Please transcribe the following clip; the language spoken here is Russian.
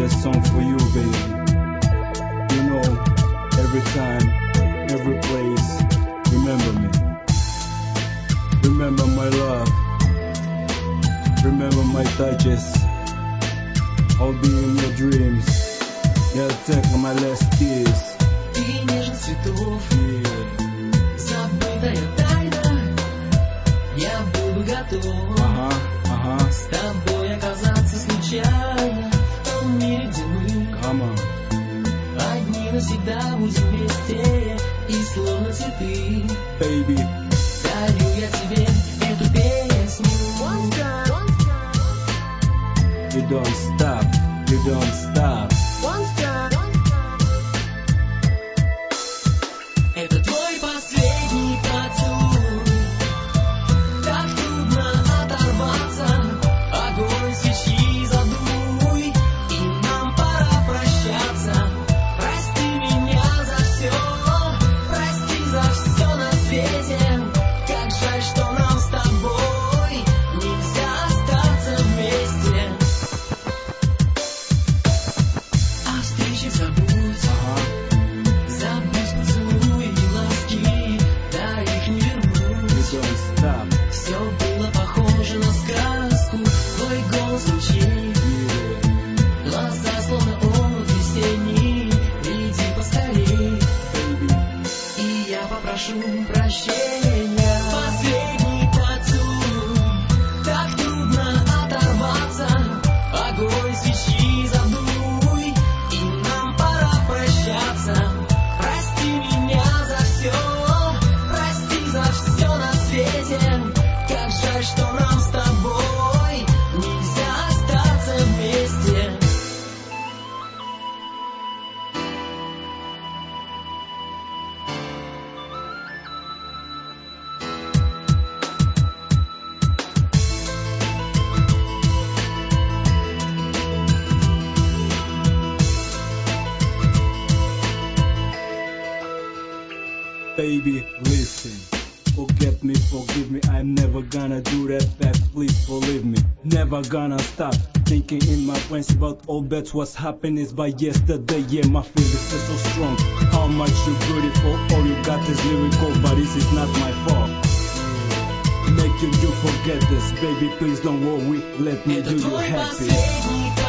that song for you, baby. You know, every time, every place, remember me. Remember my love. Remember my touches. I'll be in your dreams. Yeah, take my last kiss. Ты нежных цветов, забытая тайна. Я буду готов с тобой оказаться случайно в том мире, где мы одни навсегда будем вместе и словно цветы. Baby, дарю я тебе эту песню. You don't stop, you don't stop. Это твой последний поцелуй. Так трудно оторваться. Огонь свечи задуй, и нам пора прощаться. Прости меня за все, прости за все на свете. Как жаль, что нам с тобой нельзя остаться вместе. О встрече забудь. Забудь поцелуи и ласки, да их не вернуть. You don't stop. Все было похоже на сказку. Твой голос звучит, глаза словно омут весенний. Иди поскорей, и я попрошу прощения. Последний поцелуй. Так трудно оторваться. Огонь свечи задуй, и нам пора прощаться. Прости меня за все, прости за все на свете. Как жаль, что нам с тобой нельзя остаться вместе. Baby, listen. Forget me, forgive me. I'm never gonna do that back. Please believe me. Never gonna stop thinking in my brains about all that's what's happened is by yesterday. Yeah, my feelings are so strong. How much you beautiful. All you got is lyrical, but this is not my fault. Making you forget this, baby. Please don't worry. Let me Это do you твой happy. последний